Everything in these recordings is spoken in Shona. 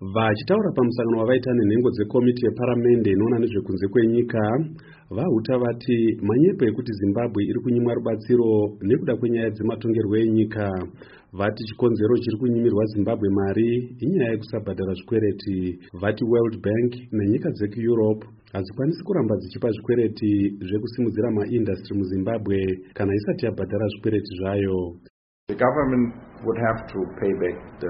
Vachitaura pamusangano wavaita nenhengo dzekomiti yeparamende inoona nezvekunze kwenyika, vahuta vati manyepo ekuti Zimbabwe iri kunyimwa rubatsiro nekuda kwenyaya dzematongerwo enyika. Vati chikonzero chiri kunyimirwa Zimbabwe mari inyaya yekusabhadhara zvikwereti. Vati World Bank nenyika dzekuEurope hadzikwanisi kuramba dzichipa zvikwereti zvekusimudzira maindastri muZimbabwe kana isati yabhadhara zvikwereti zvayo. The government would have to pay back the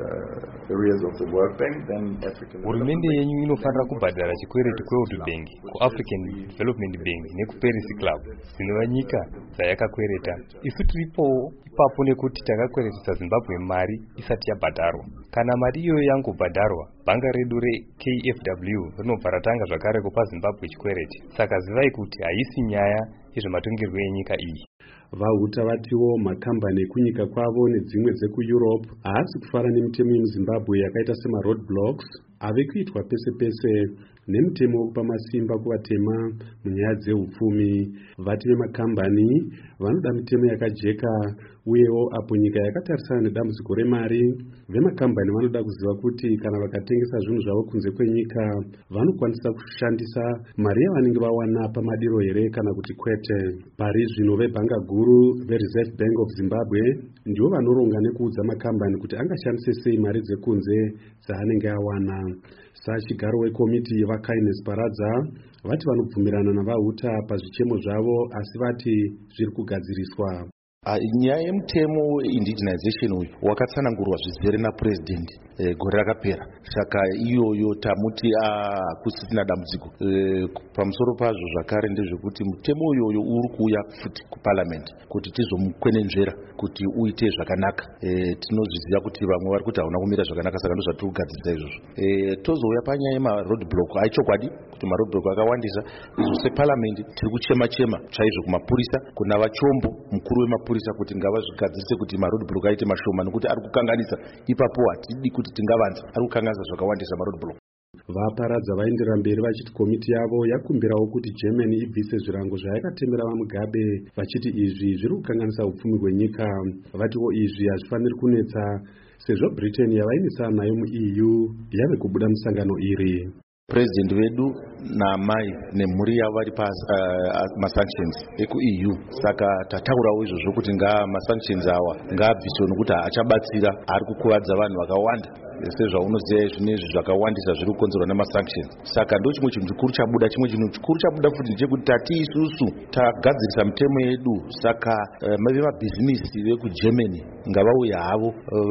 arrears of the World Bank, then African Hurumende yenyu inofanira kubhadhara chikwereti kweWorld Bank, kuAfrican Development Bank nekuParis Club dzinova nyika dzayakakwereta. Isu tiripowo ipapo nekuti takakweretesa Zimbabwe mari isati yabhadharwa. Kana mari iyoyo yangobhadharwa, bhanga redu reKFW rinobva ratanga zvakare kupa Zimbabwe chikwereti. Saka zivai kuti haisi nyaya yezvematongerwo enyika iyi. Vahuta vatiwo makambani ekunyika kwavo nedzimwe dzekuEurope haasi kufara nemitemo yemuZimbabwe yakaita semaroadblocks ave kuitwa pese pese nemutemo wekupa masimba kuvatema munyaya dzeupfumi. Vati vemakambani vanoda mitemo yakajeka uyewo apo nyika yakatarisana nedambudziko remari, vemakambani vanoda kuziva kuti kana vakatengesa zvinhu zvavo kunze kwenyika vanokwanisa kushandisa mari yavanenge vawana pamadiro here kana kuti kwete. Pari zvino vebhanga guru veReserve Bank of Zimbabwe ndivo vanoronga nekuudza makambani kuti angashandise sei mari dzekunze dzaanenge awana. Sachigaro wekomiti yevaKindness Paradza vati vanobvumirana navahuta pazvichemo zvavo asi vati zviri kugadziriswa. Nyaya yemutemo weindigenization uyu wakatsanangurwa zvizere naPresident gore rakapera. Saka iyoyo tamuti kusisina dambudziko. Pamusoro pazvo zvakare ndezvekuti mutemo uyoyo uri kuuya futi kuParliament kuti tizomukwenenzvera kuti uite zvakanaka. Tinozviziva kuti vamwe vari kuti hauna kumira zvakanaka, saka ndozvatiri kugadzirisa izvozvo. Tozouya panyaya yemaroadblock. Aichokwadi kuti maroadblock akawandisa. Izvo seParliament tiri kuchema chaizvo kumapurisa, kuna vachombo mukuru wemapurisa kuti ngavazvigadzirise kuti maroadblock aite mashoma nekuti ari kukanganisa. Ipapo hatidi kuti tingavanza, ari kukanganisa zvakawandisa maroadblock. Vaparadza vaendera mberi vachiti komiti yavo yakumbirawo kuti Germany ibvise zvirango zvayakatemera vaMugabe vachiti izvi zviri kukanganisa upfumi hwenyika. Vatiwo izvi hazvifaniri kunetsa sezvo Britain yavainetsana nayo muEU yave kubuda musangano iri. President wedu namai nemhuri yavo vari masanctions ekuEU. Saka tataurawo izvozvo kuti masanctions awa ngaabviswe nokuti achabatsira, ari kukuvadza vanhu vakawanda. Sezvaunoziva zvinezvi zvakawandisa zviri kukonzerwa namasanctions. Saka ndo chimwe chinhu chikuru chabuda. Chimwe chinhu chikuru chabuda futi ndechekuti tati isusu tagadzirisa mitemo yedu. Saka vemabhizinisi vekuGermany ngavauye havo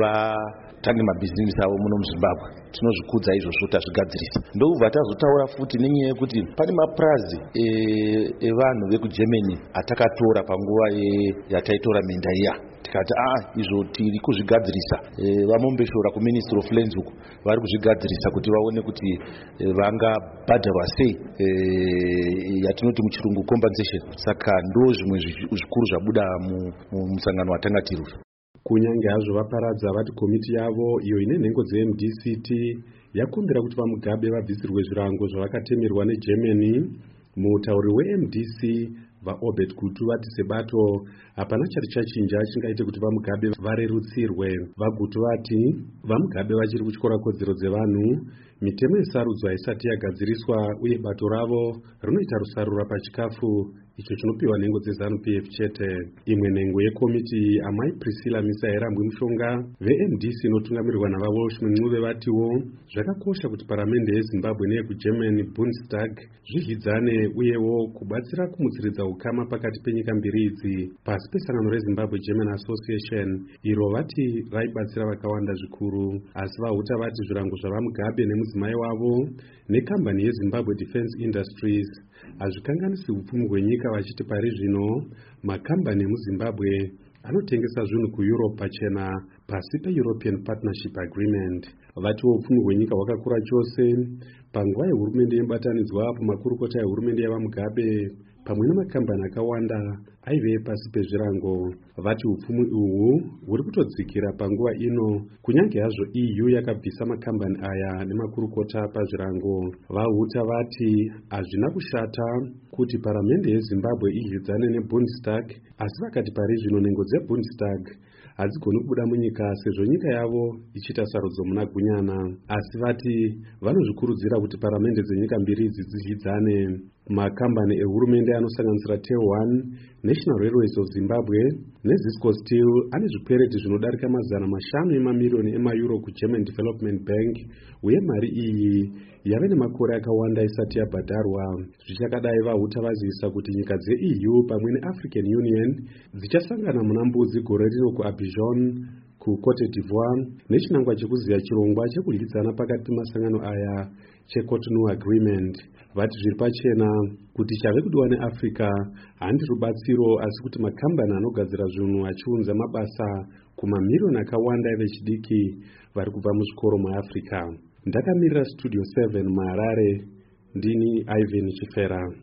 vatange mabhizinisi avo muno muZimbabwe. Tinozvikudza izvozvo tazvigadzirisa. Ndobva tazotaura futi nenyaya yekuti pane mapurazi evanhu vekuGermany atakatora panguva yataitora minda iya. Tikati izvo tiri kuzvigadzirisa. Vamombeshora kuMinistry of Lands uko vari kuzvigadzirisa kuti vaone kuti vangabhadharwa sei yatinoti muchirungu compensation. Saka ndo zvimwe zvikuru zvabuda mumusangano watanga tiri. Kunyange hazvo vaparadza vati komiti yavo iyo ine nhengo dzeMDCT yakumbira kuti vaMugabe vabvisirwe zvirango zvavakatemerwa neGermany. Mutauri weMDC vaObert Gutu vati sebato hapana chari chachinja chingaite kuti vaMugabe varerutsirwe. VaGutu vati vaMugabe vachiri kutyora kodzero dzevanhu, mitemo yesarudzo haisati yagadziriswa uye bato ravo rinoita rusarura pachikafu icho chinopiwa nhengo dzeZANU-PF chete. Imwe nhengo yekomiti amai Priscilla Misairambwi Mushonga veMDC inotungamirirwa navaWalshman Ncube vatiwo zvakakosha kuti paramende yeZimbabwe neyekuGermany Bundestag zvizhidzane uyewo kubatsira kumutsiridza ukama pakati penyika mbiri idzi pasi pesangano reZimbabwe German Association iro vati raibatsira vakawanda zvikuru. Asi vahuta vati zvirango zvavaMugabe nemudzimai wavo nekambani yeZimbabwe Defence Industries hazvikanganisi upfumi hwenyika, vachiti pari zvino makambani emuZimbabwe anotengesa zvinhu kuEurope pachena pasi peEuropean Partnership Agreement. Vatiwo upfumi hwenyika hwakakura chose panguva yehurumende yebatanidzwa pamakurukota ehurumende yavaMugabe pamwe nemakambani akawanda aive pasi pezvirango. Vati upfumi uhu huri kutodzikira panguva ino kunyange hazvo EU yakabvisa makambani aya nemakurukota pazvirango. Vahuta vati hazvina kushata kuti paramende yeZimbabwe idyidzane neBundestag, asi vakati pari zvino nhengo dzeBundestag hadzigoni kubuda munyika sezvo nyika yavo ichiita sarudzo muna gunyana, asi vati vanozvikurudzira kuti paramende dzenyika mbiri idzi dzidyidzane. Makambani ehurumende anosanganisira TEL1, National Railways of Zimbabwe neZisco Steel ane zvikwereti zvinodarika $500 mamirioni emaeuro kuGerman Development Bank, uye mari iyi yave nemakore akawanda isati yabhadharwa. Zvichakadai, vahuta vazivisa kuti nyika dzeEU pamwe neAfrican Union dzichasangana muna Mbudzi gore rino kuAbidjan kuCote d'Ivoire nechinangwa chekuziya chirongwa chekudyidzana pakati pemasangano aya cheCotonou Agreement. Vati zviri pachena kuti chave kudiwa neAfrica handi rubatsiro, asi kuti makambani anogadzira zvinhu achiunza mabasa kumamirioni akawanda evechidiki vari kubva muzvikoro muAfrica. Ndakamirira Studio 7 muHarare, ndini Ivan Chifera.